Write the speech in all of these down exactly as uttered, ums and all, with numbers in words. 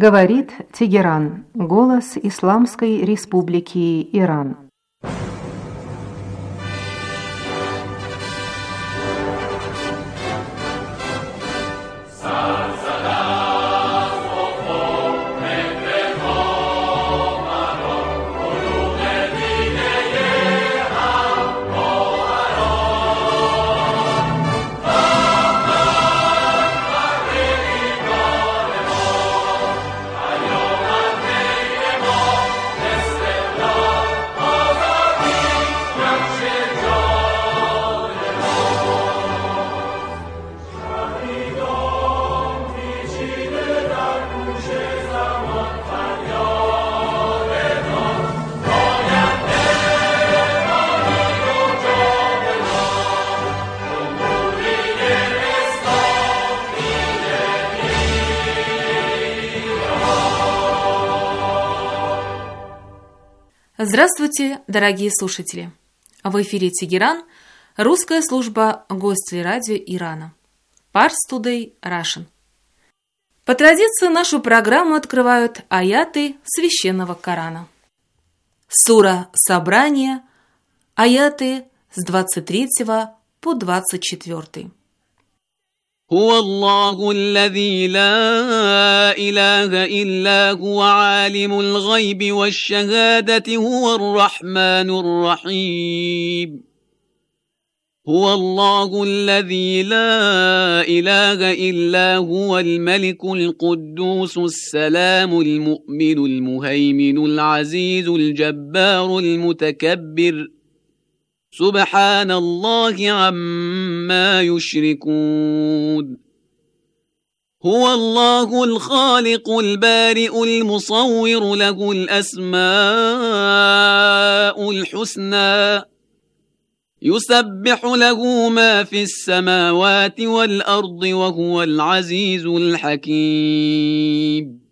Говорит Тегеран, голос Исламской Республики Иран. Здравствуйте, дорогие слушатели! В эфире Тегеран, русская служба гостей радио Ирана. Pars Today Russian. По традиции нашу программу открывают аяты священного Корана. Сура Собрание, аяты с двадцать третьего по двадцать четвёртый. هو الله الذي لا إله إلا هو عالم الغيب والشهادة هو الرحمن الرحيم هو الله الذي لا إله إلا هو الملك القدوس السلام المؤمن المهيمن العزيز الجبار المتكبر سبحان الله عما يشركون هو الله الخالق البارئ المصور له الأسماء الحسنى يسبح له ما في السماوات والأرض وهو العزيز الحكيم.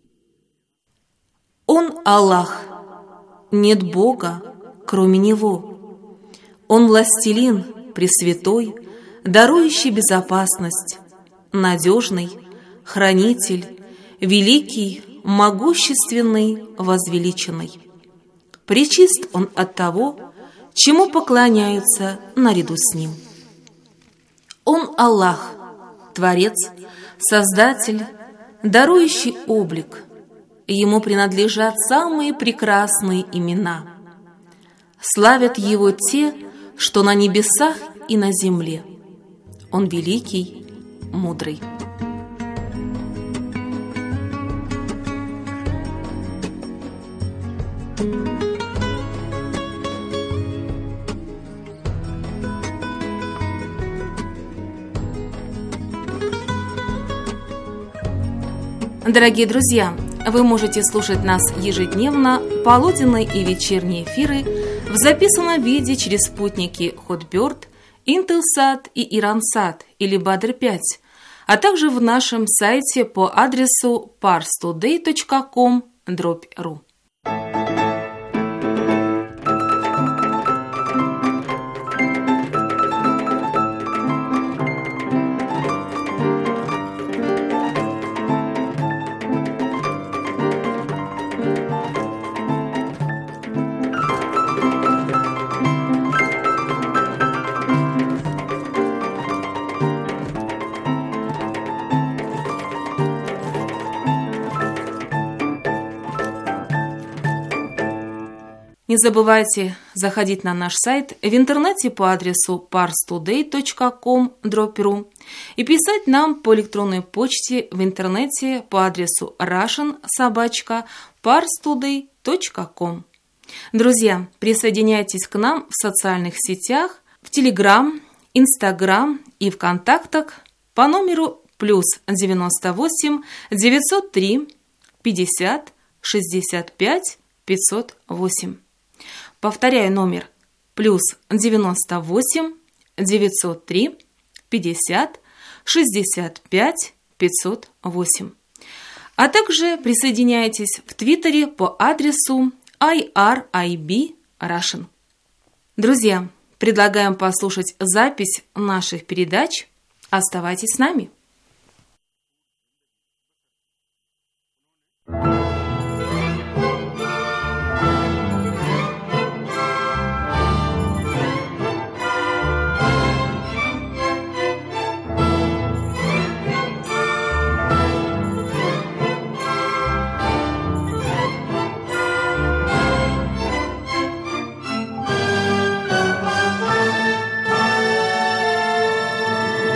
Он Аллах, нет Бога, кроме Него. Он властелин, пресвятой, дарующий безопасность, надежный, хранитель, великий, могущественный, возвеличенный. Пречист он от того, чему поклоняются наряду с ним. Он Аллах, Творец, Создатель, дарующий облик. Ему принадлежат самые прекрасные имена. Славят Его те, что на небесах и на земле. Он великий, мудрый. Дорогие друзья, вы можете слушать нас ежедневно, полуденные и вечерние эфиры в записанном виде через спутники Hotbird, Intelsat и Iransat или Badr пять, а также в нашем сайте по адресу pars today точка com дробь ру. Не забывайте заходить на наш сайт в интернете по адресу pars today точка com дробь ру и писать нам по электронной почте в интернете по адресу russian собака pars today точка com. Друзья, присоединяйтесь к нам в социальных сетях, в Телеграм, Инстаграм и в контактах по номеру плюс девяносто восемь девятьсот три пятьдесят шестьдесят пять пятьсот восемь. Повторяю номер плюс девяносто восемь девятьсот три пятьдесят шестьдесят пять пятьсот восемь. А также присоединяйтесь в Твиттере по адресу ай ар ай би Russian. Друзья, предлагаем послушать запись наших передач. Оставайтесь с нами.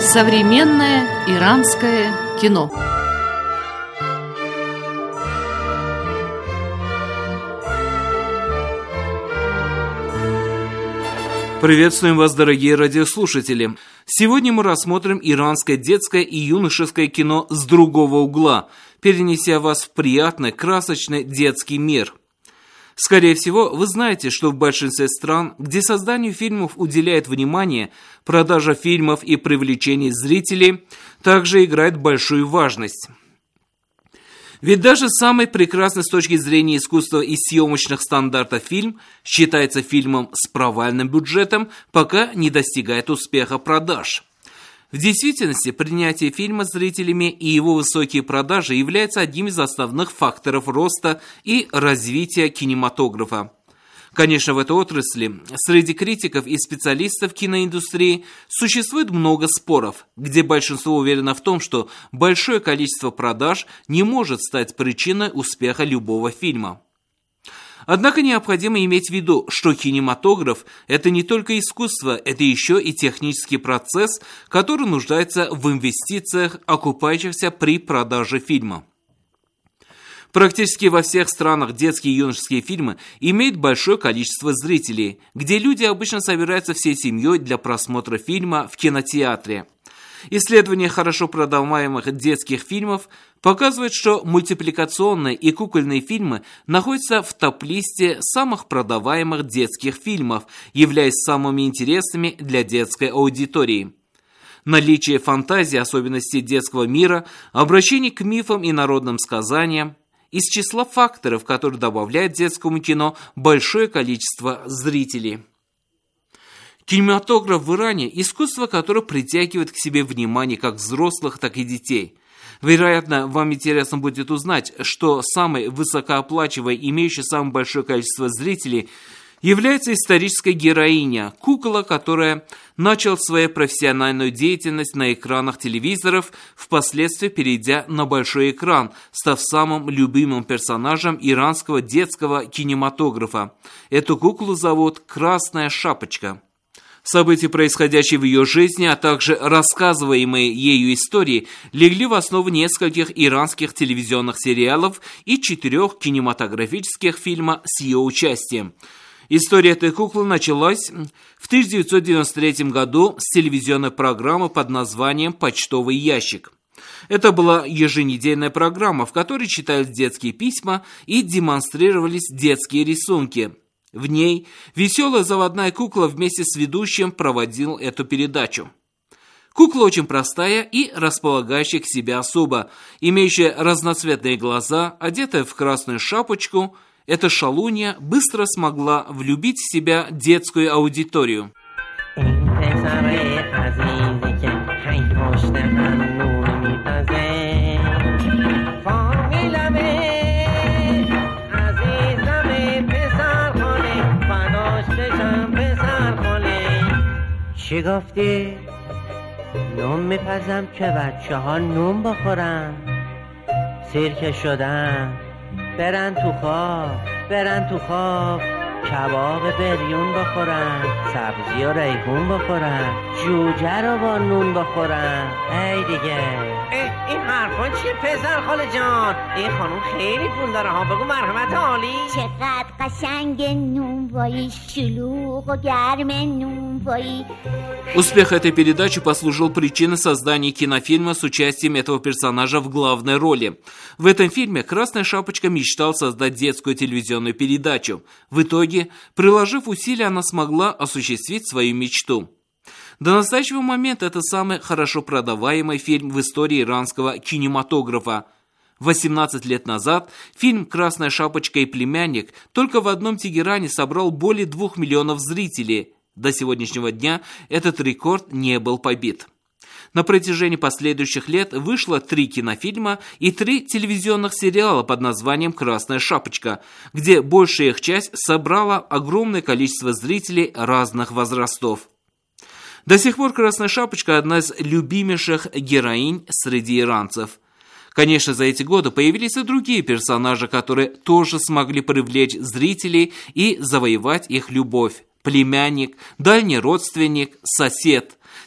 Современное иранское кино. Приветствуем вас, дорогие радиослушатели! Сегодня мы рассмотрим иранское детское и юношеское кино с другого угла, перенеся вас в приятный, красочный детский мир. Скорее всего, вы знаете, что в большинстве стран, где созданию фильмов уделяет внимание, продажа фильмов и привлечение зрителей также играет большую важность. Ведь даже самый прекрасный с точки зрения искусства и съемочных стандартов фильм считается фильмом с провальным бюджетом, пока не достигает успеха продаж. В действительности, принятие фильма зрителями и его высокие продажи являются одним из основных факторов роста и развития кинематографа. Конечно, в этой отрасли среди критиков и специалистов киноиндустрии существует много споров, где большинство уверено в том, что большое количество продаж не может стать причиной успеха любого фильма. Однако необходимо иметь в виду, что кинематограф – это не только искусство, это еще и технический процесс, который нуждается в инвестициях, окупающихся при продаже фильма. Практически во всех странах детские и юношеские фильмы имеют большое количество зрителей, где люди обычно собираются всей семьей для просмотра фильма в кинотеатре. Исследования хорошо продаваемых детских фильмов показывают, что мультипликационные и кукольные фильмы находятся в топ-листе самых продаваемых детских фильмов, являясь самыми интересными для детской аудитории. Наличие фантазии, особенностей детского мира, обращение к мифам и народным сказаниям из числа факторов, которые добавляют детскому кино большое количество зрителей. Кинематограф в Иране – искусство, которое притягивает к себе внимание как взрослых, так и детей. Вероятно, вам интересно будет узнать, что самой высокооплачиваемой, имеющей самое большое количество зрителей, является историческая героиня, кукла, которая начала свою профессиональную деятельность на экранах телевизоров, впоследствии перейдя на большой экран, став самым любимым персонажем иранского детского кинематографа. Эту куклу зовут «Красная шапочка». События, происходящие в ее жизни, а также рассказываемые ею истории, легли в основу нескольких иранских телевизионных сериалов и четырех кинематографических фильмов с ее участием. История этой куклы началась в тысяча девятьсот девяносто третьем году с телевизионной программы под названием «Почтовый ящик». Это была еженедельная программа, в которой читались детские письма и демонстрировались детские рисунки. В ней веселая заводная кукла вместе с ведущим проводил эту передачу. Кукла очень простая и располагающая к себе особа, имеющая разноцветные глаза, одетая в красную шапочку. Эта шалунья быстро смогла влюбить в себя детскую аудиторию. چی گفتی؟ نون میپزم که بچه ها نون بخورن سیرکه شدن برن تو خواب برن تو خواب کباب بریون بخورن سبزی و ریحون بخورن جوجه رو با نون بخورن ای دیگه این حرفان چیه پسر خاله جان؟ این خانوم خیلی پول داره ها بگو مرحمت عالی چقدر قشنگ نونوایی شلوغ و گرم نونوایی. Успех этой передачи послужил причиной создания кинофильма с участием этого персонажа в главной роли. В этом фильме «Красная шапочка» мечтал создать детскую телевизионную передачу. В итоге, приложив усилия, она смогла осуществить свою мечту. До настоящего момента это самый хорошо продаваемый фильм в истории иранского кинематографа. восемнадцать лет назад фильм «Красная шапочка и племянник» только в одном Тегеране собрал более двух миллионов зрителей. До сегодняшнего дня этот рекорд не был побит. На протяжении последующих лет вышло три кинофильма и три телевизионных сериала под названием «Красная шапочка», где большая их часть собрала огромное количество зрителей разных возрастов. До сих пор «Красная шапочка» – одна из любимейших героинь среди иранцев. Конечно, за эти годы появились и другие персонажи, которые тоже смогли привлечь зрителей и завоевать их любовь. Племянник, дальний родственник, сосед.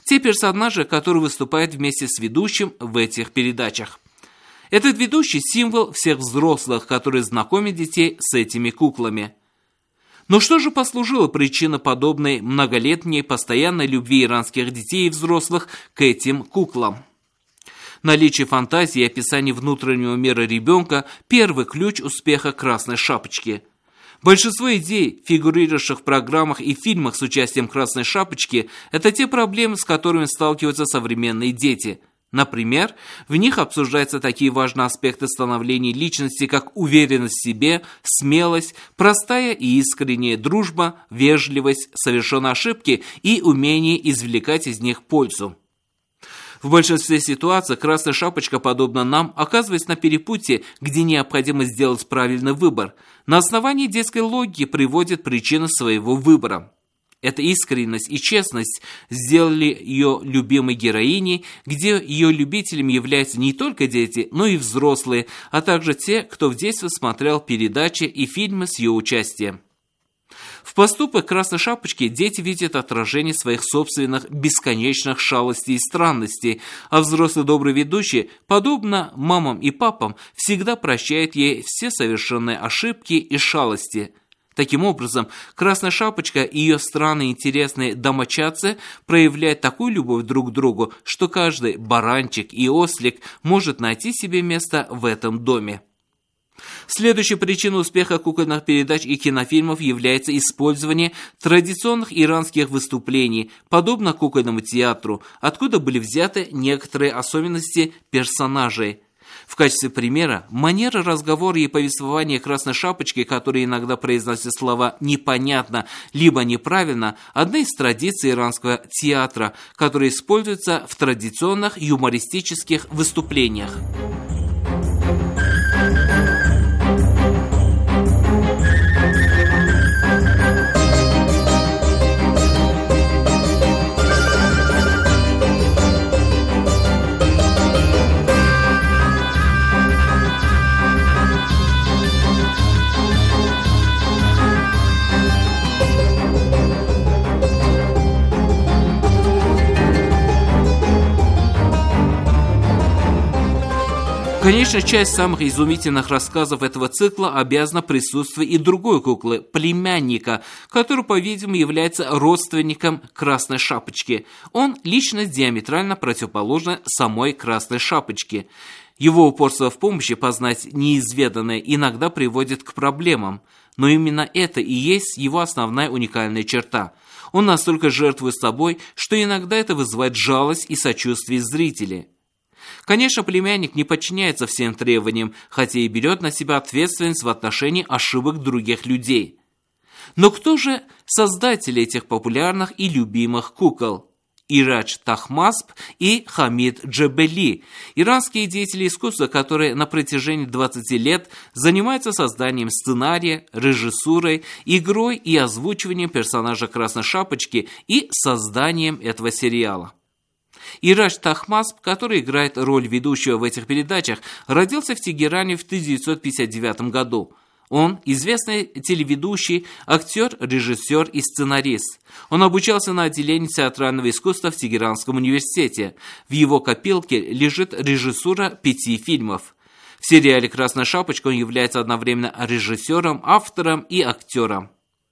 те персонажи, которые выступают вместе с ведущим в этих передачах. Этот ведущий – символ всех взрослых, которые знакомят детей с этими куклами. Но что же послужило причиной подобной многолетней постоянной любви иранских детей и взрослых к этим куклам? Наличие фантазии и описание внутреннего мира ребенка – первый ключ успеха «Красной шапочки». Большинство идей, фигурирующих в программах и фильмах с участием «Красной шапочки», это те проблемы, с которыми сталкиваются современные дети. Например, в них обсуждаются такие важные аспекты становления личности, как уверенность в себе, смелость, простая и искренняя дружба, вежливость, совершенные ошибки и умение извлекать из них пользу. В большинстве ситуаций «Красная шапочка», подобно нам, оказывается на перепутье, где необходимо сделать правильный выбор. На основании детской логики приводит причины своего выбора. Эта искренность и честность сделали ее любимой героиней, где ее любителями являются не только дети, но и взрослые, а также те, кто в детстве смотрел передачи и фильмы с ее участием. В поступках «Красной шапочки» дети видят отражение своих собственных бесконечных шалостей и странностей, а взрослый добрый ведущий, подобно мамам и папам, всегда прощает ей все совершенные ошибки и шалости. Таким образом, «Красная шапочка» и ее странные интересные домочадцы проявляют такую любовь друг к другу, что каждый баранчик и ослик может найти себе место в этом доме. Следующей причиной успеха кукольных передач и кинофильмов является использование традиционных иранских выступлений, подобно кукольному театру, откуда были взяты некоторые особенности персонажей. В качестве примера, манера разговора и повествования «Красной шапочки», которые иногда произносят слова «непонятно» либо «неправильно», одна из традиций иранского театра, которая используется в традиционных юмористических выступлениях. Конечно, часть самых изумительных рассказов этого цикла обязана присутствию и другой куклы, племянника, который, по-видимому, является родственником Красной шапочки. Он личность диаметрально противоположна самой Красной шапочке. Его упорство в помощи познать неизведанное иногда приводит к проблемам, но именно это и есть его основная уникальная черта. Он настолько жертвует собой, что иногда это вызывает жалость и сочувствие зрителей. Конечно, племянник не подчиняется всем требованиям, хотя и берет на себя ответственность в отношении ошибок других людей. Но кто же создатели этих популярных и любимых кукол? Ирадж Тахмасп и Хамид Джебели, иранские деятели искусства, которые на протяжении двадцати лет занимаются созданием сценария, режиссурой, игрой и озвучиванием персонажа Красной шапочки и созданием этого сериала. Ирадж Тахмасп, который играет роль ведущего в этих передачах, родился в Тегеране в тысяча девятьсот пятьдесят девятом году. Он известный телеведущий, актер, режиссер и сценарист. Он обучался на отделении театрального искусства в Тегеранском университете. В его копилке лежит режиссура пяти фильмов. В сериале «Красная шапочка» он является одновременно режиссером, автором и актером.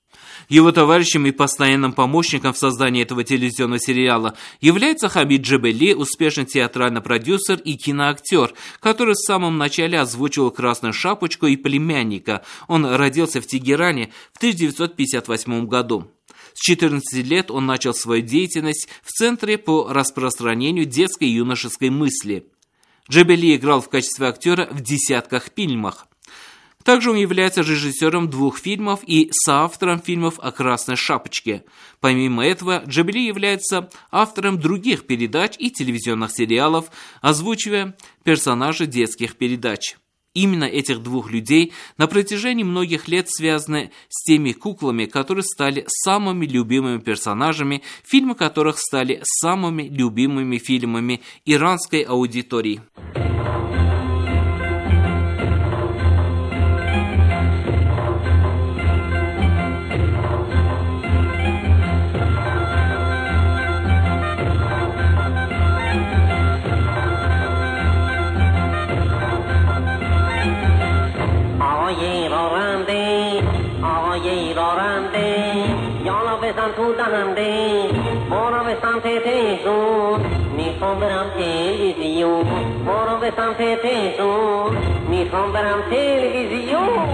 Его товарищем и постоянным помощником в создании этого телевизионного сериала является Хамид Джебели, успешный театральный продюсер и киноактер, который в самом начале озвучивал «Красную шапочку» и «Племянника». Он родился в Тегеране в тысяча девятьсот пятьдесят восьмом году. С четырнадцати лет он начал свою деятельность в Центре по распространению детской и юношеской мысли. Джебели играл в качестве актера в десятках фильмах. Также он является режиссером двух фильмов и соавтором фильмов о Красной шапочке. Помимо этого, Джебели является автором других передач и телевизионных сериалов, озвучивая персонажей детских передач. Именно этих двух людей на протяжении многих лет связаны с теми куклами, которые стали самыми любимыми персонажами, фильмы которых стали самыми любимыми фильмами иранской аудитории. بزن تو دهنده ما رو به سمت تهرون میخوام برم تلویزیون ما رو به سمت تهرون میخوام برم تلویزیون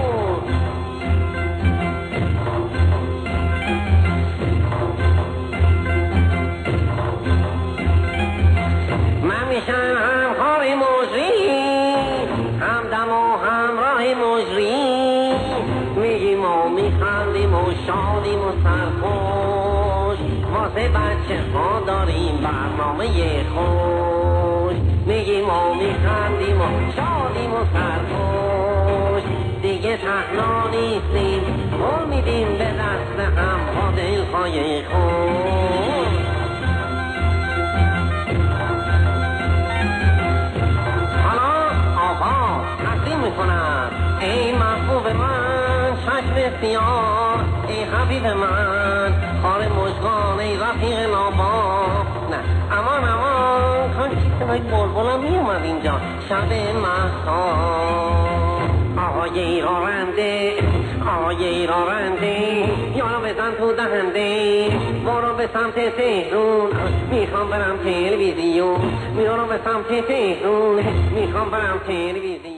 من میشم همکار مجری همدم و همراه مجری میگیم و میخندیم و شادیم و سرخوش واسه بچه ها داریم برنامه خوش میگیم و میخندیم و شادیم و سرخوش دیگه تنها نیستیم قول میدیم به دست هم با دلهای خوش حالا آقا تقدیم میکنم ای محبوب من چشم سیاه ای حبیب من خار مژگان ای رفیق نابا نه امان امان کاش صدای بلبلم میومد اینجا شب مهتا آقای راننده آقای راننده یارو بزن تو دهنده برو به سمت تهرون میخوام برم تلویزیون میارو به سمت تهرون میخوام برم تلویزیون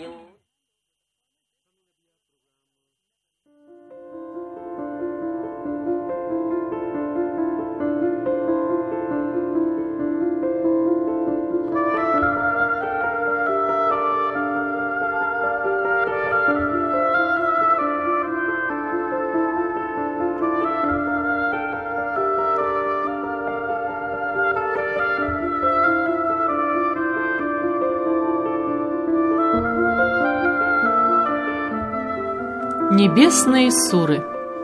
Небесные суры.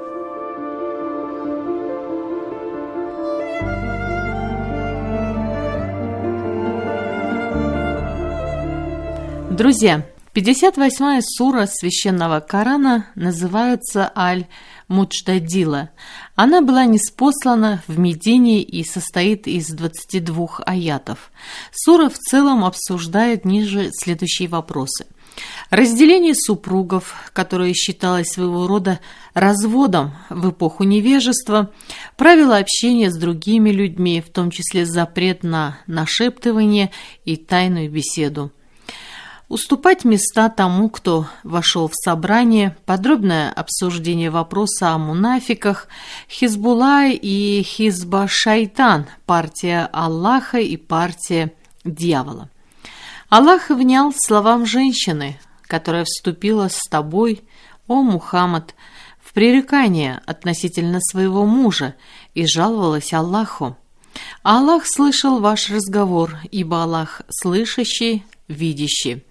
Друзья, пятьдесят восьмая сура священного Корана называется Аль-Муджадила. Она была ниспослана в Медине и состоит из двадцати двух аятов. Сура в целом обсуждает ниже следующие вопросы. Разделение супругов, которое считалось своего рода разводом в эпоху невежества, правила общения с другими людьми, в том числе запрет на нашептывание и тайную беседу. Уступать места тому, кто вошел в собрание, подробное обсуждение вопроса о мунафиках, Хизбулла и Хизба-Шайтан, партия Аллаха и партия дьявола. Аллах внял словам женщины, которая вступила с тобой, о Мухаммад, в пререкание относительно своего мужа и жаловалась Аллаху. Аллах слышал ваш разговор, ибо Аллах слышащий, видящий.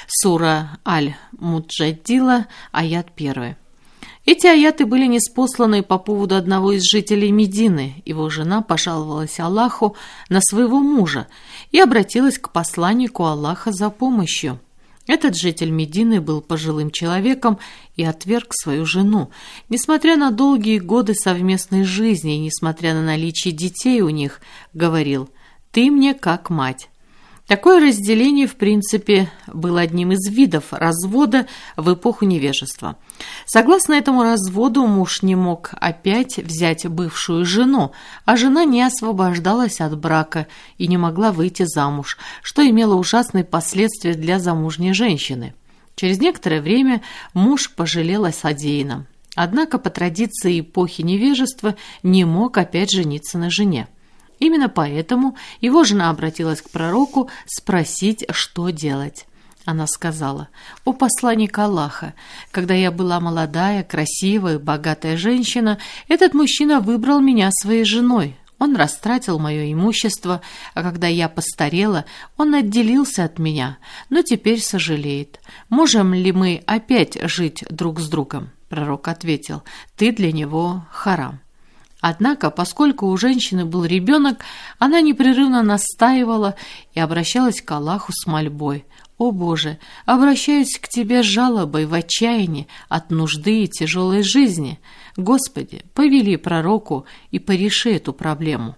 Сура Аль-Муджадила, аят первый. Эти аяты были ниспосланы по поводу одного из жителей Медины. Его жена пожаловалась Аллаху на своего мужа и обратилась к посланнику Аллаха за помощью. Этот житель Медины был пожилым человеком и отверг свою жену. Несмотря на долгие годы совместной жизни и несмотря на наличие детей у них, говорил: «Ты мне как мать». Такое разделение, в принципе, было одним из видов развода в эпоху невежества. Согласно этому разводу, муж не мог опять взять бывшую жену, а жена не освобождалась от брака и не могла выйти замуж, что имело ужасные последствия для замужней женщины. Через некоторое время муж пожалел о содеянном. Однако по традиции эпохи невежества не мог опять жениться на жене. Именно поэтому его жена обратилась к пророку спросить, что делать. Она сказала: «О посланник Аллаха, когда я была молодая, красивая, богатая женщина, этот мужчина выбрал меня своей женой. Он растратил мое имущество, а когда я постарела, он отделился от меня, но теперь сожалеет. Можем ли мы опять жить друг с другом?» Пророк ответил: «Ты для него харам». Однако, поскольку у женщины был ребенок, она непрерывно настаивала и обращалась к Аллаху с мольбой: «О Боже, обращаюсь к Тебе с жалобой в отчаянии от нужды и тяжелой жизни. Господи, повели пророку и пореши эту проблему».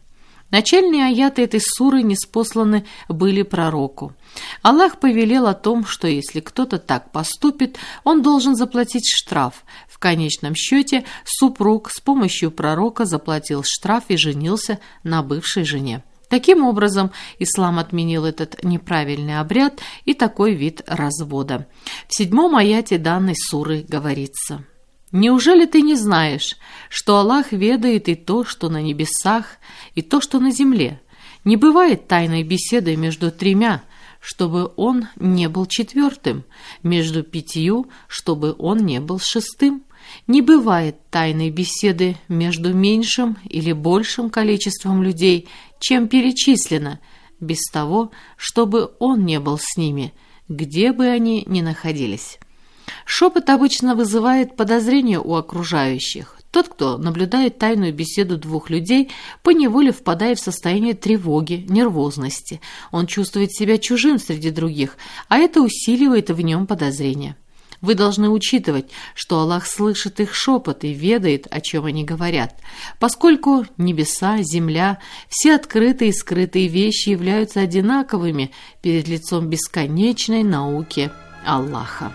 Начальные аяты этой суры ниспосланы были пророку. Аллах повелел о том, что если кто-то так поступит, он должен заплатить штраф. В конечном счете супруг с помощью пророка заплатил штраф и женился на бывшей жене. Таким образом, ислам отменил этот неправильный обряд и такой вид развода. В седьмом аяте данной суры говорится: «Неужели ты не знаешь, что Аллах ведает и то, что на небесах, и то, что на земле? Не бывает тайной беседы между тремя, чтобы он не был четвертым, между пятью, чтобы он не был шестым. Не бывает тайной беседы между меньшим или большим количеством людей, чем перечислено, без того, чтобы он не был с ними, где бы они ни находились». Шепот обычно вызывает подозрение у окружающих. Тот, кто наблюдает тайную беседу двух людей, поневоле впадает в состояние тревоги, нервозности. Он чувствует себя чужим среди других, а это усиливает в нем подозрение. Вы должны учитывать, что Аллах слышит их шепот и ведает, о чем они говорят, поскольку небеса, земля, все открытые и скрытые вещи являются одинаковыми перед лицом бесконечной науки Аллаха.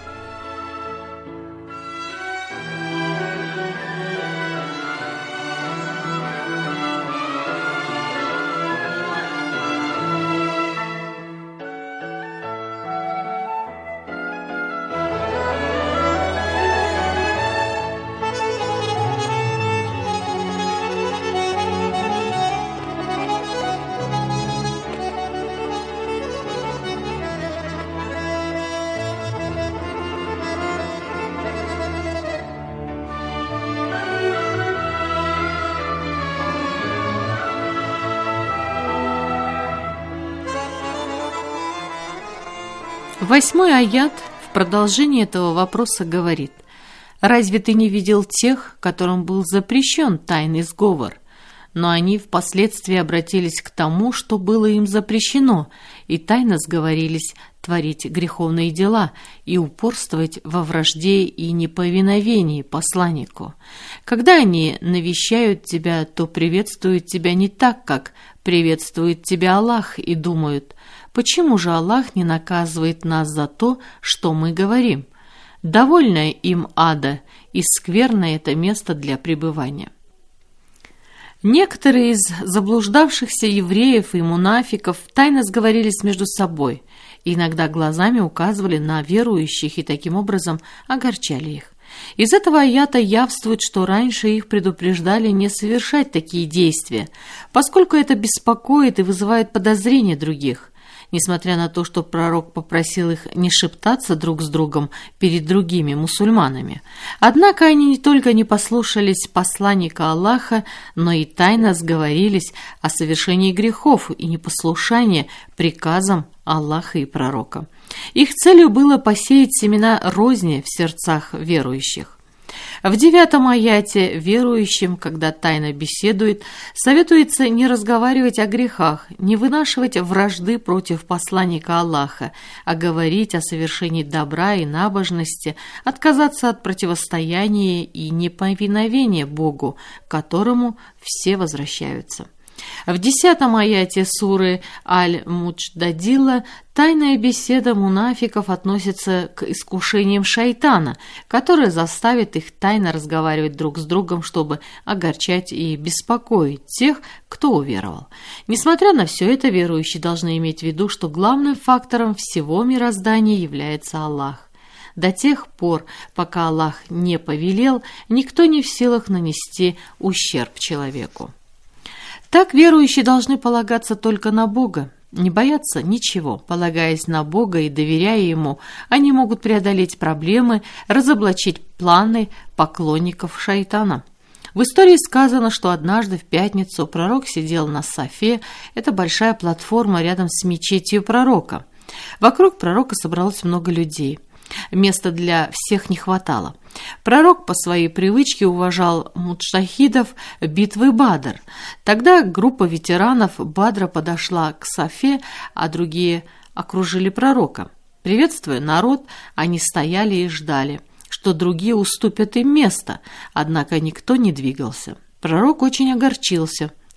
Восьмой аят в продолжении этого вопроса говорит: «Разве ты не видел тех, которым был запрещен тайный сговор? Но они впоследствии обратились к тому, что было им запрещено, и тайно сговорились творить греховные дела и упорствовать во вражде и неповиновении посланнику. Когда они навещают тебя, то приветствуют тебя не так, как приветствует тебя Аллах, и думают: почему же Аллах не наказывает нас за то, что мы говорим? Довольно им ада, и скверно это место для пребывания». Некоторые из заблуждавшихся евреев и мунафиков тайно сговорились между собой и иногда глазами указывали на верующих и таким образом огорчали их. Из этого аята явствует, что раньше их предупреждали не совершать такие действия, поскольку это беспокоит и вызывает подозрения других. Несмотря на то, что пророк попросил их не шептаться друг с другом перед другими мусульманами. Однако они не только не послушались посланника Аллаха, но и тайно сговорились о совершении грехов и непослушании приказам Аллаха и пророка. Их целью было посеять семена розни в сердцах верующих. В девятом аяте верующим, когда тайно беседует, советуется не разговаривать о грехах, не вынашивать вражды против посланника Аллаха, а говорить о совершении добра и набожности, отказаться от противостояния и неповиновения Богу, к которому все возвращаются. В десятом аяте суры Аль-Мудждадила тайная беседа мунафиков относится к искушениям шайтана, которое заставит их тайно разговаривать друг с другом, чтобы огорчать и беспокоить тех, кто уверовал. Несмотря на все это, верующие должны иметь в виду, что главным фактором всего мироздания является Аллах. До тех пор, пока Аллах не повелел, никто не в силах нанести ущерб человеку. Так верующие должны полагаться только на Бога, не бояться ничего. Полагаясь на Бога и доверяя Ему, они могут преодолеть проблемы, разоблачить планы поклонников шайтана. В истории сказано, что однажды в пятницу пророк сидел на Софе, это большая платформа рядом с мечетью пророка. Вокруг пророка собралось много людей. Места для всех не хватало. Пророк по своей привычке уважал муджтахидов битвы Бадр. Тогда группа ветеранов Бадра подошла к Софе, а другие окружили пророка. Приветствуя народ, они стояли и ждали, что другие уступят им место, однако никто не двигался. Пророк очень огорчился.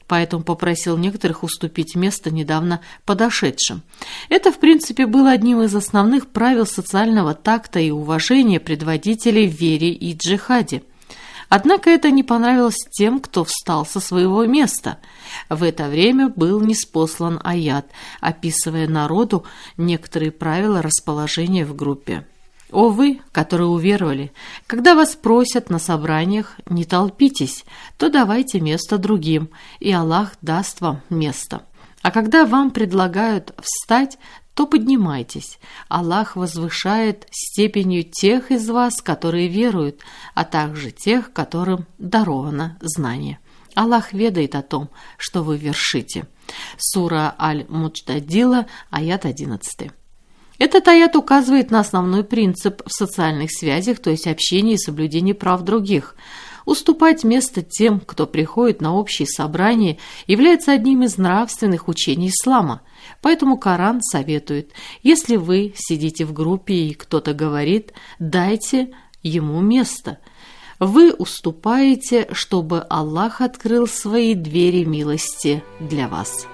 поэтому попросил некоторых уступить место недавно подошедшим. Это, в принципе, было одним из основных правил социального такта и уважения предводителей в вере и джихаде. Однако это не понравилось тем, кто встал со своего места. В это время был ниспослан аят, описывая народу некоторые правила расположения в группе. «О вы, которые уверовали, когда вас просят на собраниях, не толпитесь, то давайте место другим, и Аллах даст вам место. А когда вам предлагают встать, то поднимайтесь. Аллах возвышает степенью тех из вас, которые веруют, а также тех, которым даровано знание. Аллах ведает о том, что вы вершите». Сура Аль-Муджадила, аят одиннадцатый. Этот аят указывает на основной принцип в социальных связях, то есть общении и соблюдении прав других. Уступать место тем, кто приходит на общие собрания, является одним из нравственных учений ислама. Поэтому Коран советует, если вы сидите в группе и кто-то говорит, дайте ему место. Вы уступаете, чтобы Аллах открыл свои двери милости для вас.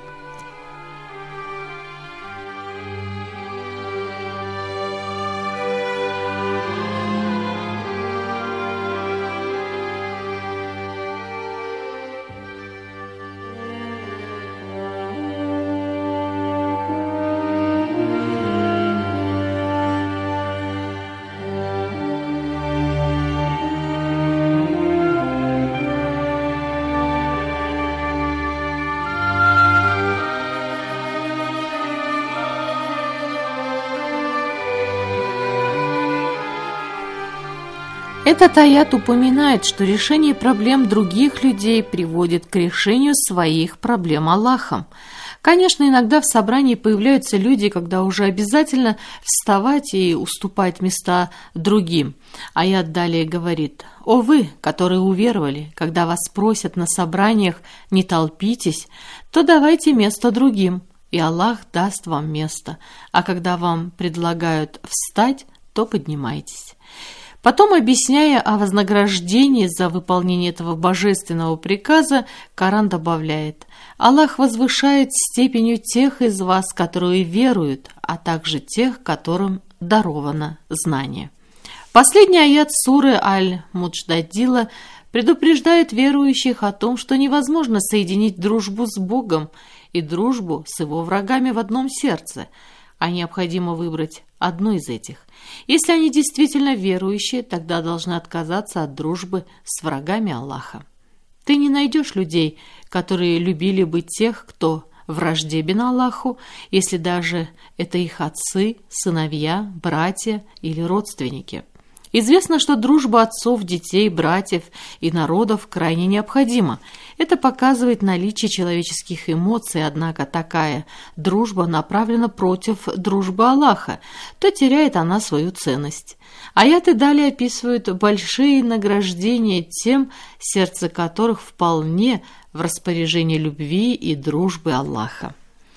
Этот аят упоминает, что решение проблем других людей приводит к решению своих проблем Аллахом. Конечно, иногда в собрании появляются люди, когда уже обязательно вставать и уступать места другим. Аят далее говорит: «О вы, которые уверовали, когда вас просят на собраниях, не толпитесь, то давайте место другим, и Аллах даст вам место, а когда вам предлагают встать, то поднимайтесь». Потом, объясняя о вознаграждении за выполнение этого божественного приказа, Коран добавляет: «Аллах возвышает степенью тех из вас, которые веруют, а также тех, которым даровано знание». Последний аят суры Аль-Муджадила предупреждает верующих о том, что невозможно соединить дружбу с Богом и дружбу с его врагами в одном сердце, а необходимо выбрать одно из этих. Если они действительно верующие, тогда должны отказаться от дружбы с врагами Аллаха. Ты не найдешь людей, которые любили бы тех, кто враждебен Аллаху, если даже это их отцы, сыновья, братья или родственники. Известно, что дружба отцов, детей, братьев и народов крайне необходима. Это показывает наличие человеческих эмоций, однако такая дружба направлена против дружбы Аллаха, то теряет она свою ценность. Аяты далее описывают большие награждения тем, сердце которых вполне в распоряжении любви и дружбы Аллаха.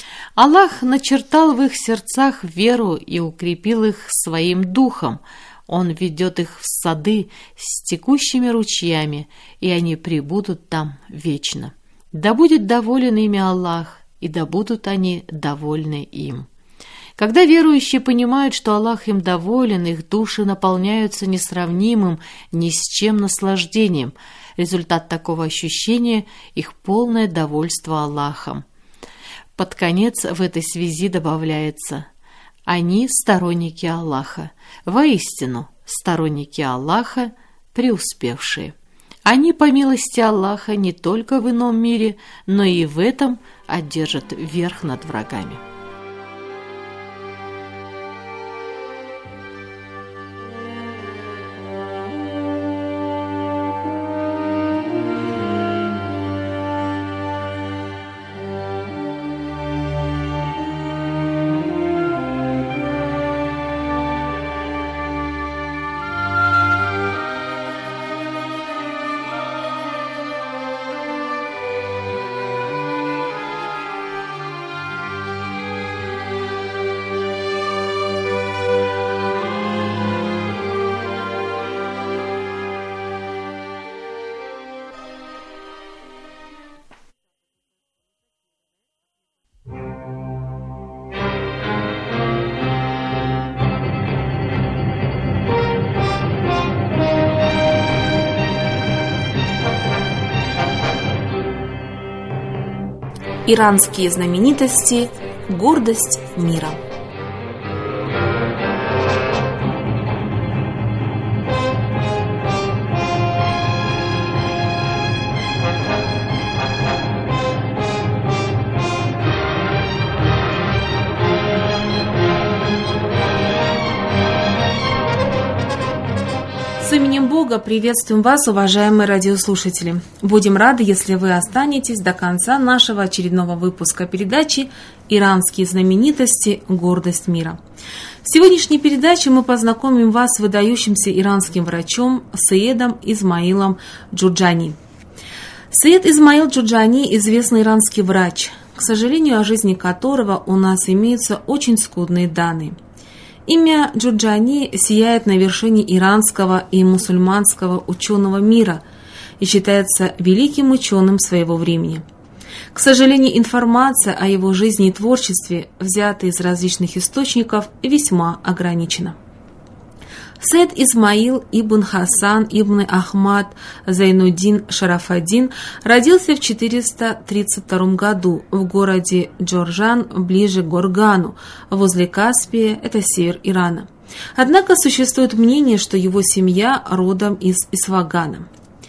Аллах начертал в их сердцах веру и укрепил их своим духом. Он ведет их в сады с текущими ручьями, и они пребудут там вечно. Да будет доволен ими Аллах, и да будут они довольны им. Когда верующие понимают, что Аллах им доволен, их души наполняются несравнимым ни с чем наслаждением. Результат такого ощущения – их полное довольство Аллахом. Под конец в этой связи добавляется: они сторонники Аллаха, воистину сторонники Аллаха, преуспевшие. Они, по милости Аллаха, не только в ином мире, но и в этом одержат верх над врагами. Иранские знаменитости – гордость мира. С именем Бога приветствуем вас, уважаемые радиослушатели. Будем рады, если вы останетесь до конца нашего очередного выпуска передачи «Иранские знаменитости. Гордость мира». В сегодняшней передаче мы познакомим вас с выдающимся иранским врачом Саедом Исмаилом Джурджани. Саед Исмаил Джурджани – известный иранский врач, к сожалению, о жизни которого у нас имеются очень скудные данные. Имя Джурджани сияет на вершине иранского и мусульманского ученого мира и считается великим ученым своего времени. К сожалению, информация о его жизни и творчестве, взятая из различных источников, весьма ограничена. Саед Исмаил ибн Хасан ибн Ахмад Зайнуддин Шарафаддин родился в четыреста тридцать втором году в городе Джорджан, ближе к Горгану, возле Каспия, это север Ирана. Однако существует мнение, что его семья родом из Исфагана.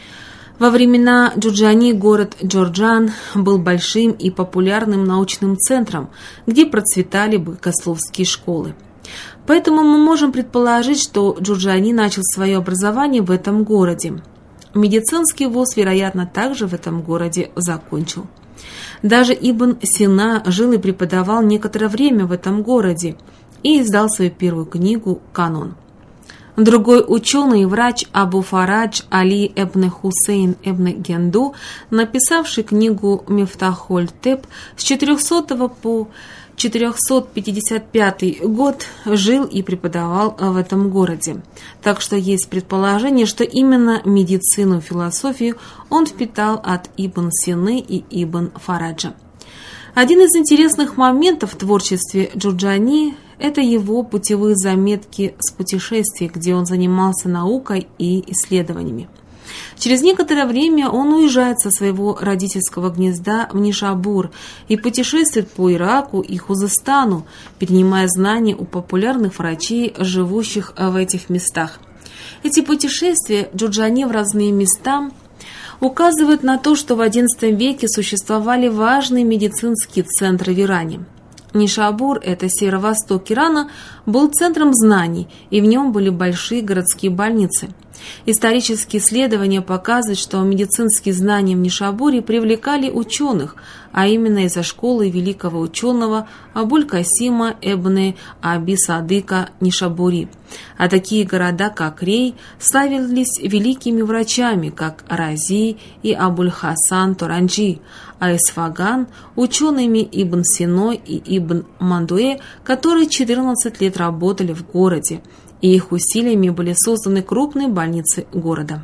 Во времена Джурджани город Джорджан был большим и популярным научным центром, где процветали богословские школы. Поэтому мы можем предположить, что Джурджани начал свое образование в этом городе. Медицинский вуз, вероятно, также в этом городе закончил. Даже Ибн Сина жил и преподавал некоторое время в этом городе и издал свою первую книгу «Канон». Другой ученый и врач Абу Фарадж Али эбн Хусейн эбн Генду, написавший книгу «Мифтахоль Теб» с четырехсотого по четыреста пятьдесят пятый год жил и преподавал в этом городе. Так что есть предположение, что именно медицину и философию он впитал от Ибн Сины и Ибн Фараджа. Один из интересных моментов в творчестве Джурджани – это его путевые заметки с путешествий, где он занимался наукой и исследованиями. Через некоторое время он уезжает со своего родительского гнезда в Нишабур и путешествует по Ираку и Хузестану, перенимая знания у популярных врачей, живущих в этих местах. Эти путешествия Джурджани в разные места указывают на то, что в одиннадцатом веке существовали важные медицинские центры в Иране. Нишабур, это северо-восток Ирана, был центром знаний, и в нем были большие городские больницы. Исторические исследования показывают, что медицинские знания в Нишабуре привлекали ученых, а именно из-за школы великого ученого Абуль-Касима эбн Аби Садыка Нишабури. А такие города, как Рей, славились великими врачами, как Рази и Абуль-Хасан Туранджи, а Исфаган – учеными Ибн Синой и Ибн Мандуэ, которые четырнадцать лет работали в городе, и их усилиями были созданы крупные больницы города.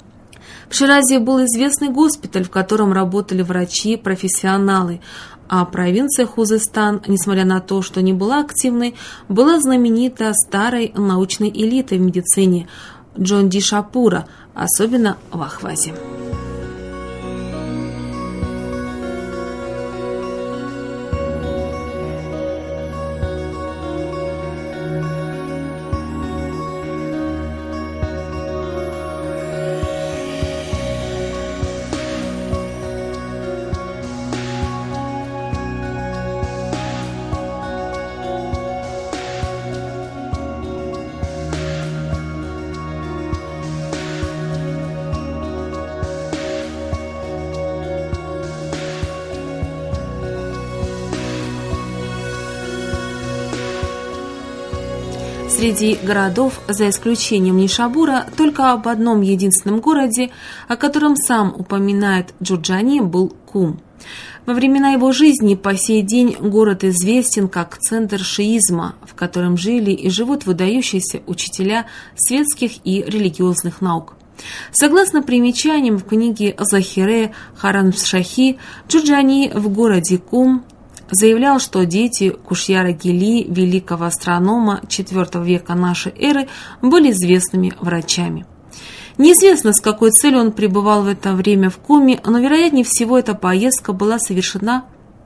В Ширазе был известный госпиталь, в котором работали врачи-профессионалы, а провинция Хузестан, несмотря на то, что не была активной, была знаменита старой научной элитой в медицине Джонди Шапура, особенно в Ахвазе. Среди городов, за исключением Нишабура, только об одном единственном городе, о котором сам упоминает Джурджани, был Кум. Во времена его жизни по сей день город известен как центр шиизма, в котором жили и живут выдающиеся учителя светских и религиозных наук. Согласно примечаниям в книге Захире Харамшахи, Джурджани в городе Кум заявлял, что дети Кушьяра Гили, великого астронома четвёртого века нашей эры, были известными врачами. Неизвестно, с какой целью он пребывал в это время в Куме, но, вероятнее всего, эта поездка была совершена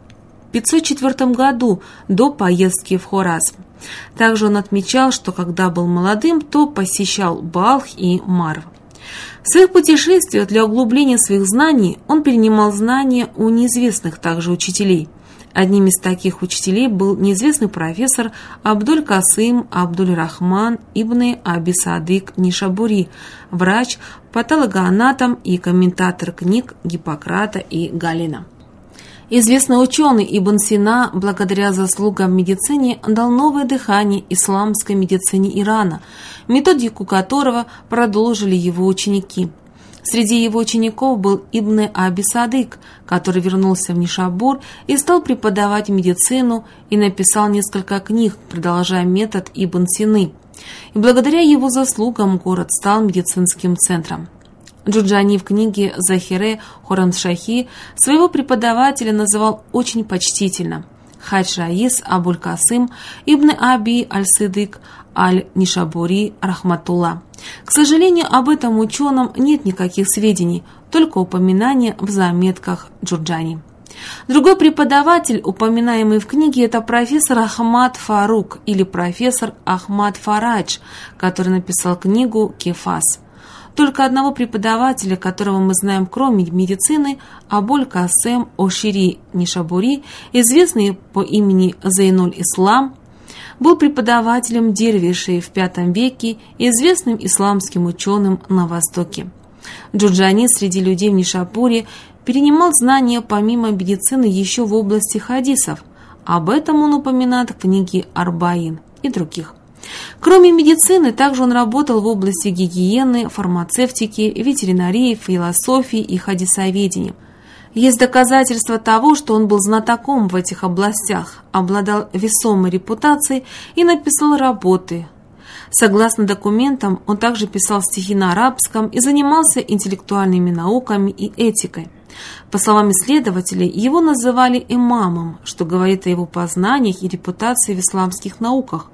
пятьсот четвёртом году, до поездки в Хоразм. Также он отмечал, что когда был молодым, то посещал Балх и Марв. В своих путешествиях для углубления своих знаний он перенимал знания у неизвестных также учителей. Одним из таких учителей был неизвестный профессор Абдуль-Касым Абдуль-Рахман ибн Аби-Садык Нишабури, врач, патологоанатом и комментатор книг Гиппократа и Галена. Известный ученый Ибн Сина, благодаря заслугам в медицине, дал новое дыхание исламской медицине Ирана, методику которого продолжили его ученики. Среди его учеников был Ибн Аби-Садык, который вернулся в Нишабур и стал преподавать медицину и написал несколько книг, продолжая метод Ибн Сины. И благодаря его заслугам город стал медицинским центром. Джурджани в книге «Захире Хорамшахи» своего преподавателя называл очень почтительно Хадж Раис Абуль-Касым ибн Аби Аль-Сидык Аль-Нишабури Рахматулла. К сожалению, об этом ученом нет никаких сведений, только упоминания в заметках Джурджани. Другой преподаватель, упоминаемый в книге, это профессор Ахмад Фарук или профессор Ахмад Фарадж, который написал книгу «Кефас». Только одного преподавателя, которого мы знаем кроме медицины, Абуль-Касем Ошири Нишабури, известный по имени Зейнуль Ислам, был преподавателем дервишей в пятом веке и известным исламским ученым на Востоке. Джурджани среди людей в Нишапуре перенимал знания помимо медицины еще в области хадисов. Об этом он упоминает в книге «Арбаин» и других. Кроме медицины, также он работал в области гигиены, фармацевтики, ветеринарии, философии и хадисоведения. Есть доказательства того, что он был знатоком в этих областях, обладал весомой репутацией и написал работы. Согласно документам, он также писал стихи на арабском и занимался интеллектуальными науками и этикой. По словам исследователей, его называли имамом, что говорит о его познаниях и репутации в исламских науках,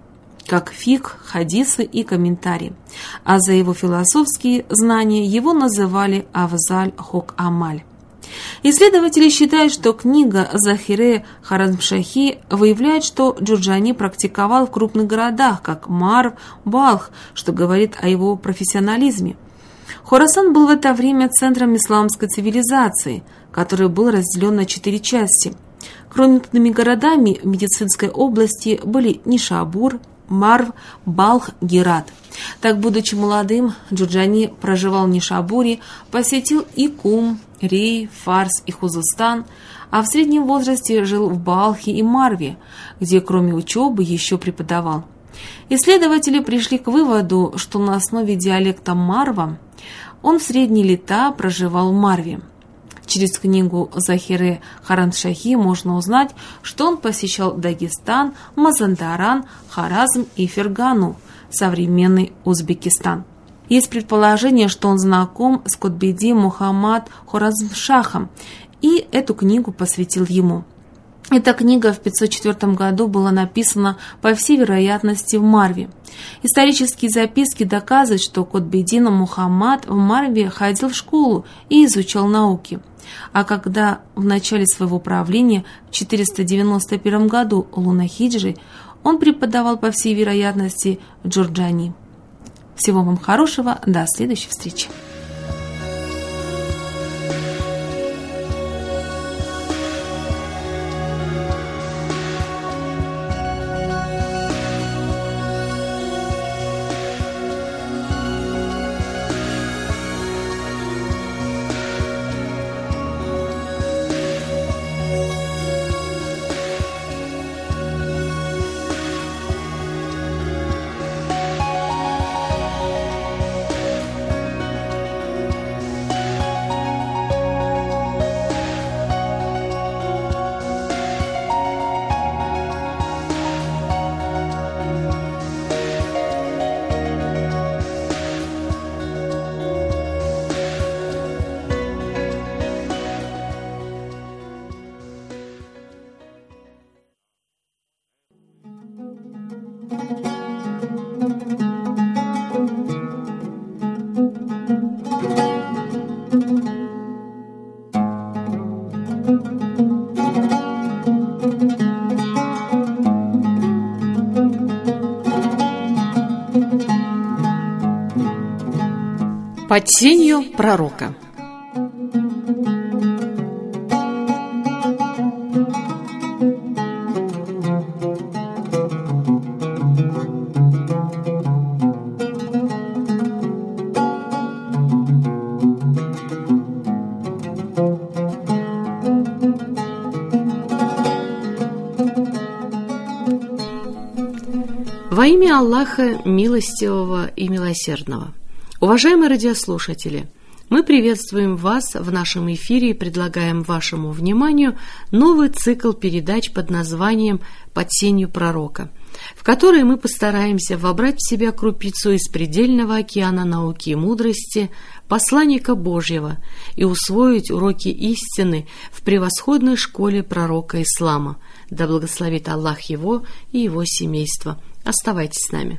как фикх, хадисы и комментарии. А за его философские знания его называли Афзаль Хок Амаль. Исследователи считают, что книга Захире Хорамшахи выявляет, что Джурджани практиковал в крупных городах, как Марв, Балх, что говорит о его профессионализме. Хорасан был в это время центром исламской цивилизации, который был разделен на четыре части. Крупными городами в медицинской области были Нишабур, Марв, Балх, Герат. Так, будучи молодым, Джурджани проживал в Нишабуре, посетил и Кум, Рей, Фарс и Хузустан, а в среднем возрасте жил в Балхе и Марве, где кроме учебы еще преподавал. Исследователи пришли к выводу, что на основе диалекта Марва он в средние лета проживал в Марве. Через книгу Захире Хорамшахи можно узнать, что он посещал Дагестан, Мазандаран, Харазм и Фергану, современный Узбекистан. Есть предположение, что он знаком с Кутбеди Мухаммад Хоразмшахом и эту книгу посвятил ему. Эта книга в пятьсот четвёртом году была написана, по всей вероятности, в Марве. Исторические записки доказывают, что Кутбедин Мухаммад в Марве ходил в школу и изучал науки. А когда в начале своего правления в четыреста девяносто первом году луна хиджры он преподавал, по всей вероятности, в Джурджани. Всего вам хорошего, до следующей встречи. Под сенью пророка. Во имя Аллаха, милостивого и милосердного. Уважаемые радиослушатели, мы приветствуем вас в нашем эфире и предлагаем вашему вниманию новый цикл передач под названием «Под сенью пророка», в который мы постараемся вобрать в себя крупицу из предельного океана науки и мудрости посланника Божьего и усвоить уроки истины в превосходной школе пророка ислама. Да благословит Аллах его и его семейство. Оставайтесь с нами.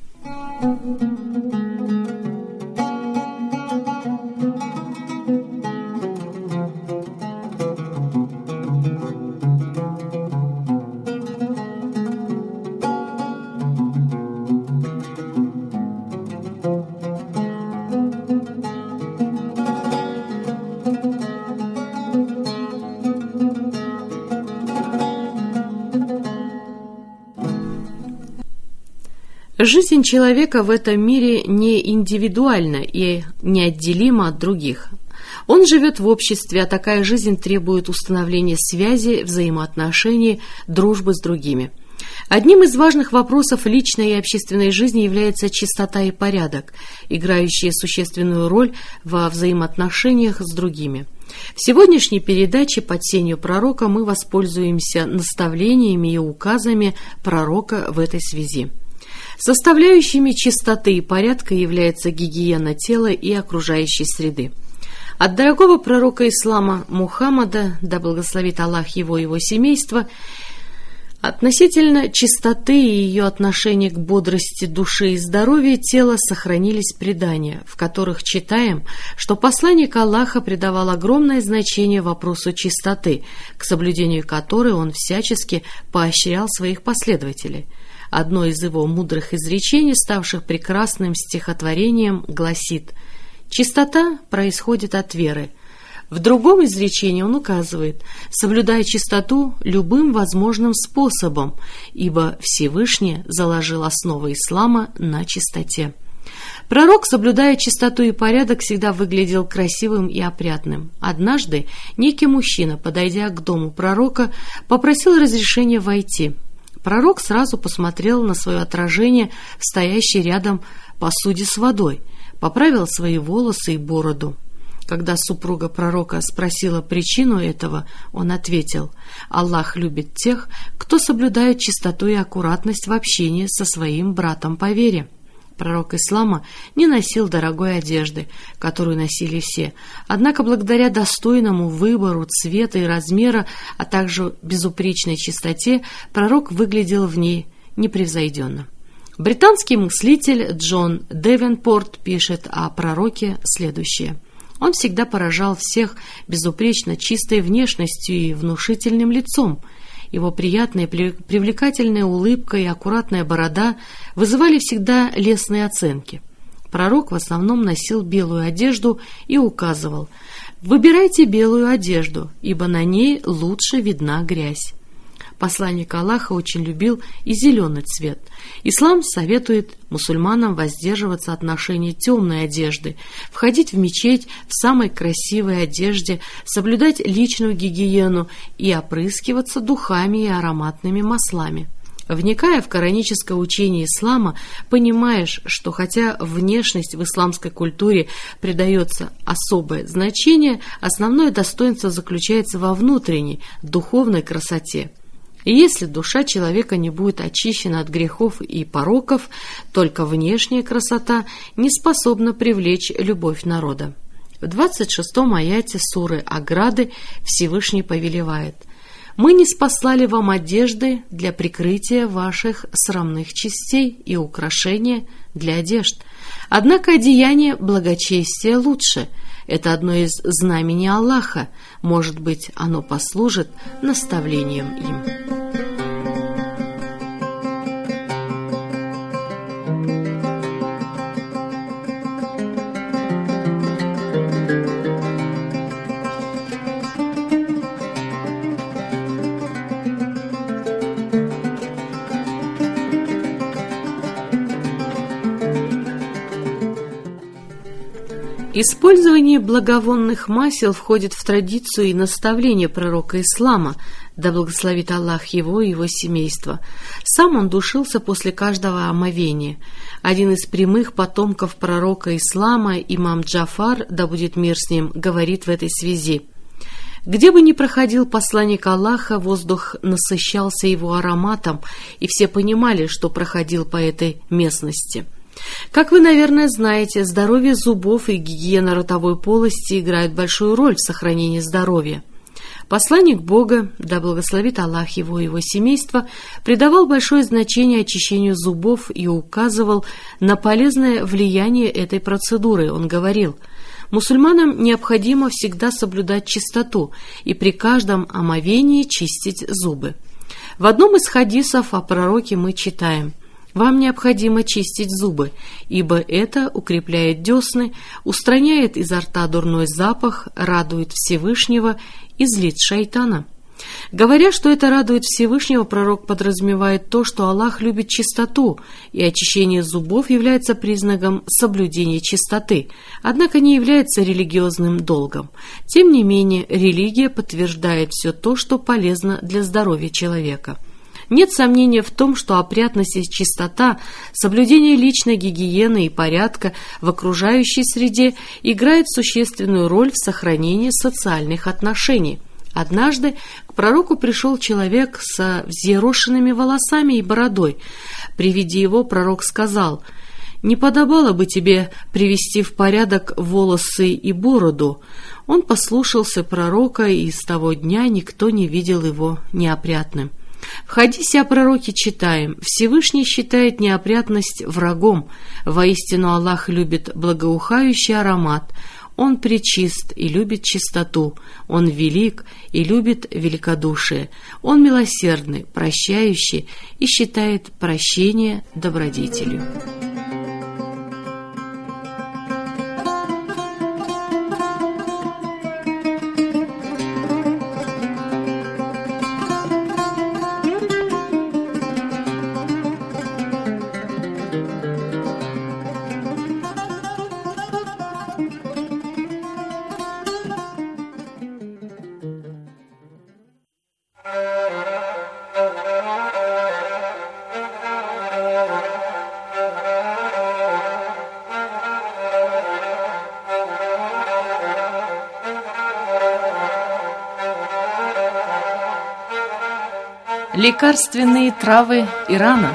Жизнь человека в этом мире не индивидуальна и неотделима от других. Он живет в обществе, а такая жизнь требует установления связи, взаимоотношений, дружбы с другими. Одним из важных вопросов личной и общественной жизни является чистота и порядок, играющие существенную роль во взаимоотношениях с другими. В сегодняшней передаче «Под сенью пророка» мы воспользуемся наставлениями и указами пророка в этой связи. Составляющими чистоты и порядка является гигиена тела и окружающей среды. От дорогого пророка ислама Мухаммада, да благословит Аллах его и его семейство, относительно чистоты и ее отношения к бодрости души и здоровью тела сохранились предания, в которых читаем, что посланник Аллаха придавал огромное значение вопросу чистоты, к соблюдению которой он всячески поощрял своих последователей. Одно из его мудрых изречений, ставших прекрасным стихотворением, гласит: «Чистота происходит от веры». В другом изречении он указывает: «Соблюдай чистоту любым возможным способом, ибо Всевышний заложил основы ислама на чистоте». Пророк, соблюдая чистоту и порядок, всегда выглядел красивым и опрятным. Однажды некий мужчина, подойдя к дому пророка, попросил разрешения войти. Пророк сразу посмотрел на свое отражение в стоящей рядом посуде с водой, поправил свои волосы и бороду. Когда супруга пророка спросила причину этого, он ответил: «Аллах любит тех, кто соблюдает чистоту и аккуратность в общении со своим братом по вере». Пророк ислама не носил дорогой одежды, которую носили все, однако благодаря достойному выбору цвета и размера, а также безупречной чистоте, пророк выглядел в ней непревзойденно. Британский мыслитель Джон Девенпорт пишет о пророке следующее: «Он всегда поражал всех безупречно чистой внешностью и внушительным лицом. Его приятная, привлекательная улыбка и аккуратная борода вызывали всегда лестные оценки. Пророк в основном носил белую одежду и указывал: «Выбирайте белую одежду, ибо на ней лучше видна грязь». Посланник Аллаха очень любил и зеленый цвет. Ислам советует мусульманам воздерживаться от ношения темной одежды, входить в мечеть в самой красивой одежде, соблюдать личную гигиену и опрыскиваться духами и ароматными маслами. Вникая в кораническое учение ислама, понимаешь, что хотя внешность в исламской культуре придается особое значение, основное достоинство заключается во внутренней, духовной красоте. И если душа человека не будет очищена от грехов и пороков, только внешняя красота не способна привлечь любовь народа. В двадцать шестом аяте суры Ограды Всевышний повелевает: «Мы ниспослали вам одежды для прикрытия ваших срамных частей и украшения для одежд. Однако одеяние благочестия лучше. Это одно из знамений Аллаха. Может быть, оно послужит наставлением им». Использование благовонных масел входит в традицию и наставление пророка ислама, да благословит Аллах его и его семейство. Сам он душился после каждого омовения. Один из прямых потомков пророка ислама, имам Джафар, да будет мир с ним, говорит в этой связи: «Где бы ни проходил посланник Аллаха, воздух насыщался его ароматом, и все понимали, что проходил по этой местности». Как вы, наверное, знаете, здоровье зубов и гигиена ротовой полости играют большую роль в сохранении здоровья. Посланник Бога, да благословит Аллах его и его семейство, придавал большое значение очищению зубов и указывал на полезное влияние этой процедуры. Он говорил: мусульманам необходимо всегда соблюдать чистоту и при каждом омовении чистить зубы. В одном из хадисов о пророке мы читаем: «Вам необходимо чистить зубы, ибо это укрепляет десны, устраняет изо рта дурной запах, радует Всевышнего и злит шайтана». Говоря, что это радует Всевышнего, пророк подразумевает то, что Аллах любит чистоту, и очищение зубов является признаком соблюдения чистоты, однако не является религиозным долгом. Тем не менее, религия подтверждает все то, что полезно для здоровья человека. Нет сомнения в том, что опрятность и чистота, соблюдение личной гигиены и порядка в окружающей среде играют существенную роль в сохранении социальных отношений. Однажды к пророку пришел человек со взъерошенными волосами и бородой. При виде его пророк сказал: «Не подобало бы тебе привести в порядок волосы и бороду». Он послушался пророка, и с того дня никто не видел его неопрятным. В хадисе о пророке читаем: «Всевышний считает неопрятность врагом. Воистину Аллах любит благоухающий аромат. Он пречист и любит чистоту. Он велик и любит великодушие. Он милосердный, прощающий и считает прощение добродетелью». Лекарственные травы Ирана.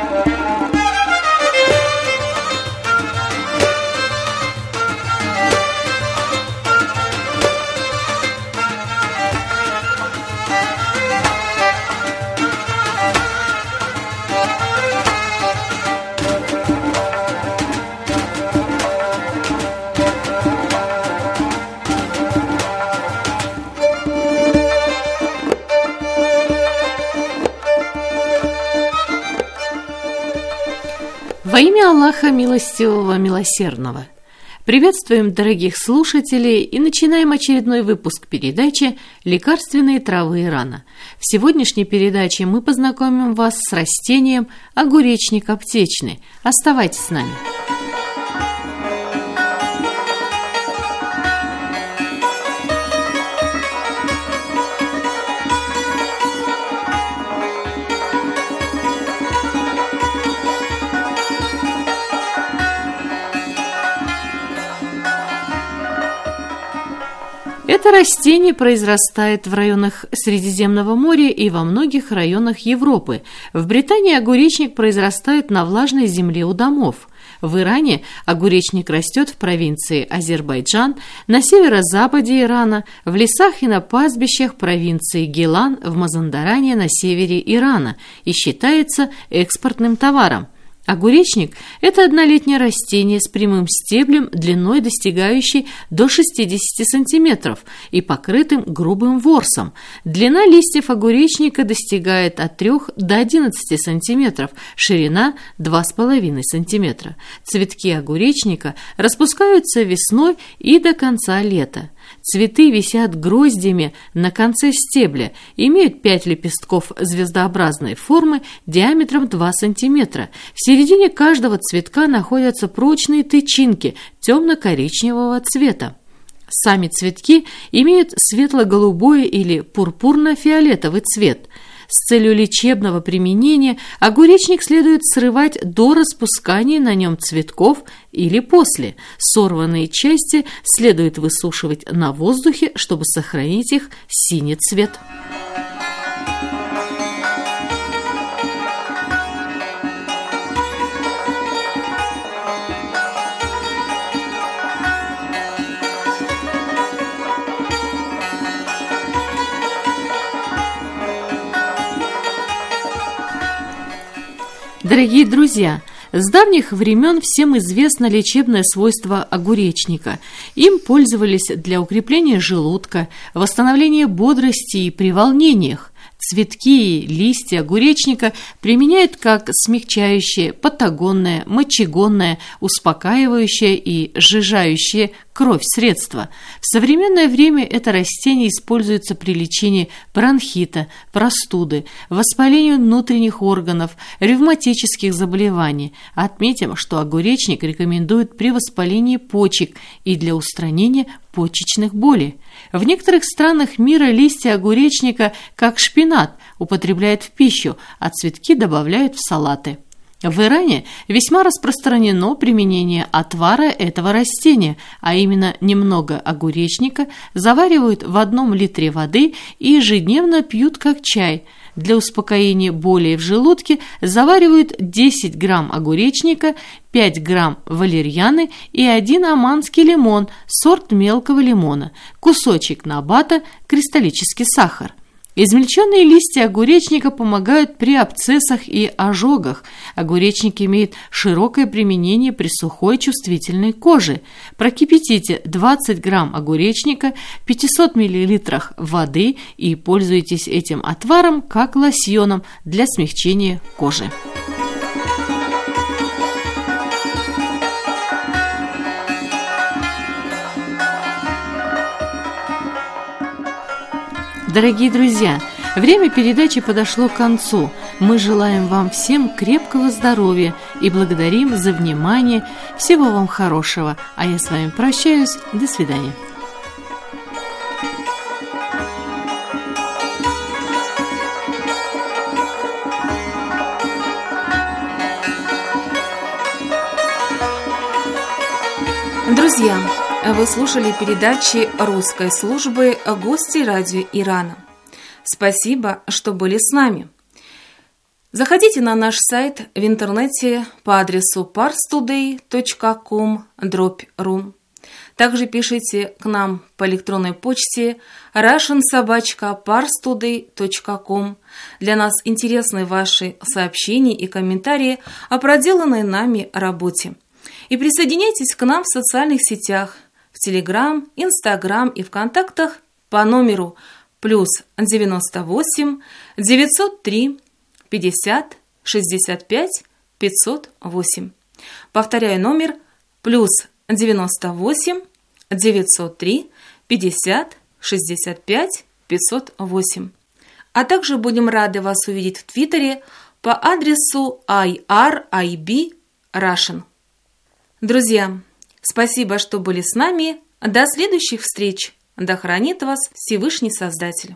Во имя Аллаха Милостивого Милосердного. Приветствуем дорогих слушателей и начинаем очередной выпуск передачи «Лекарственные травы Ирана». В сегодняшней передаче мы познакомим вас с растением огуречник аптечный. Оставайтесь с нами. Это растение произрастает в районах Средиземного моря и во многих районах Европы. В Британии огуречник произрастает на влажной земле у домов. В Иране огуречник растет в провинции Азербайджан, на северо-западе Ирана, в лесах и на пастбищах провинции Гилан в Мазандаране на севере Ирана и считается экспортным товаром. Огуречник – это однолетнее растение с прямым стеблем, длиной достигающей до шестидесяти сантиметров и покрытым грубым ворсом. Длина листьев огуречника достигает от трёх до одиннадцати сантиметров, ширина – два с половиной сантиметра. Цветки огуречника распускаются весной и до конца лета. Цветы висят гроздями на конце стебля, имеют пять лепестков звездообразной формы диаметром два сантиметра. В середине каждого цветка находятся прочные тычинки темно-коричневого цвета. Сами цветки имеют светло-голубой или пурпурно-фиолетовый цвет. С целью лечебного применения огуречник следует срывать до распускания на нем цветков или после. Сорванные части следует высушивать на воздухе, чтобы сохранить их синий цвет. Дорогие друзья, с давних времен всем известно лечебное свойство огуречника. Им пользовались для укрепления желудка, восстановления бодрости и при волнениях. Цветки и листья огуречника применяют как смягчающее, патагонное, мочегонное, успокаивающее и сжижающее кровь средства. В современное время это растение используется при лечении бронхита, простуды, воспаления внутренних органов, ревматических заболеваний. Отметим, что огуречник рекомендуют при воспалении почек и для устранения почечных болей. В некоторых странах мира листья огуречника, как шпинат, употребляют в пищу, а цветки добавляют в салаты. В Иране весьма распространено применение отвара этого растения, а именно немного огуречника заваривают в одном литре воды и ежедневно пьют как чай. Для успокоения боли в желудке заваривают десять грамм огуречника, пять грамм валерьяны и один оманский лимон, сорт мелкого лимона, кусочек набата, кристаллический сахар. Измельченные листья огуречника помогают при абсцессах и ожогах. Огуречник имеет широкое применение при сухой чувствительной коже. Прокипятите двадцать грамм огуречника в пятистах миллилитрах воды и пользуйтесь этим отваром как лосьоном для смягчения кожи. Дорогие друзья, время передачи подошло к концу. Мы желаем вам всем крепкого здоровья и благодарим за внимание. Всего вам хорошего. А я с вами прощаюсь. До свидания. Друзья, вы слушали передачи русской службы «Гости радио Ирана». Спасибо, что были с нами. Заходите на наш сайт в интернете по адресу парстудей точка ком дробь ру. Также пишите к нам по электронной почте russian собака парстудей точка ком. Для нас интересны ваши сообщения и комментарии о проделанной нами работе. И присоединяйтесь к нам в социальных сетях, в Телеграм, Инстаграм и ВКонтактах по номеру плюс девяносто восемь девятьсот три пятьдесят шестьдесят пять пятьсот восемь. Повторяю номер плюс девяносто восемь девятьсот три пятьдесят шестьдесят пять пятьсот восемь. А также будем рады вас увидеть в Твиттере по адресу ай ар ай би Russian. Друзья, спасибо, что были с нами. До следующих встреч. Да хранит вас Всевышний Создатель.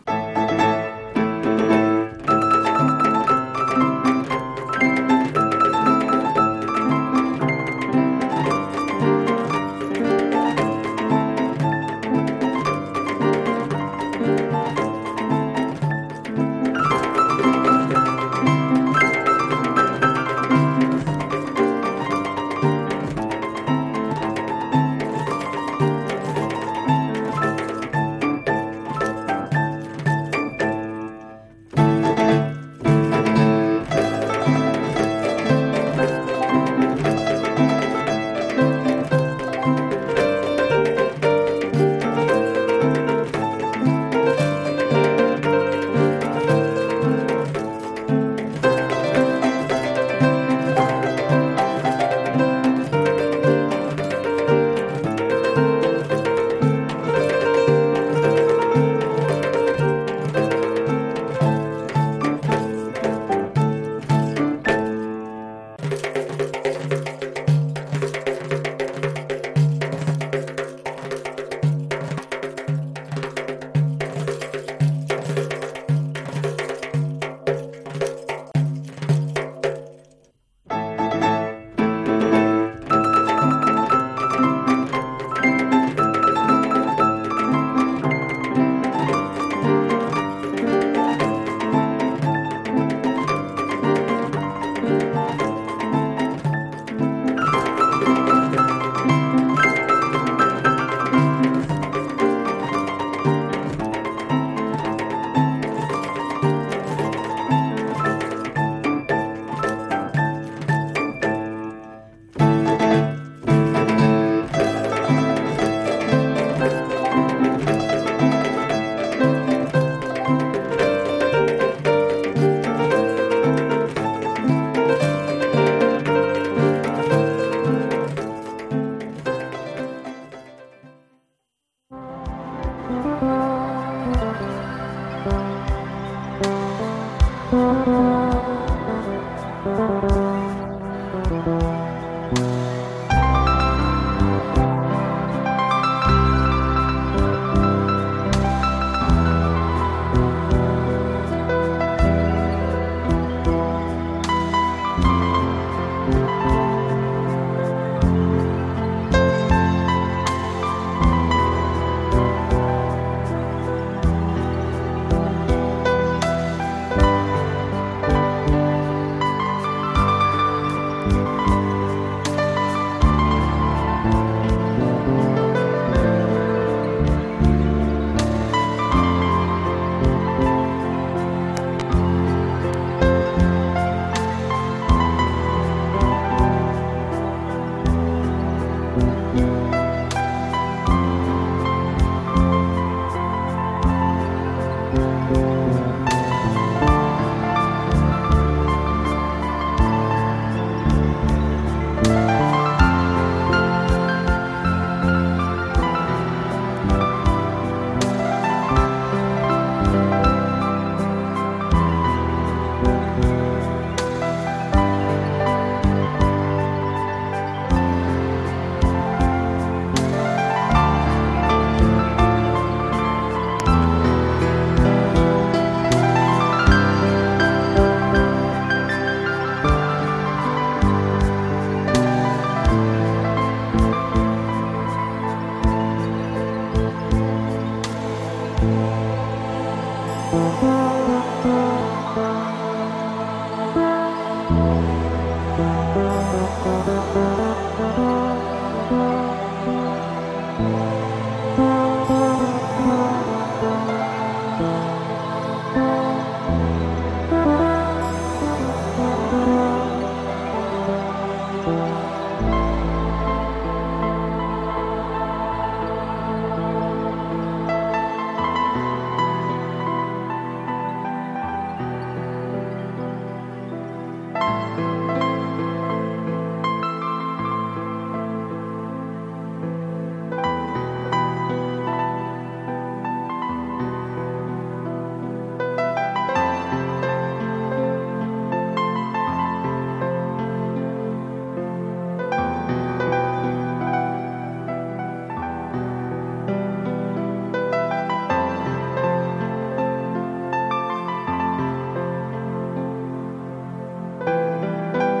Thank you.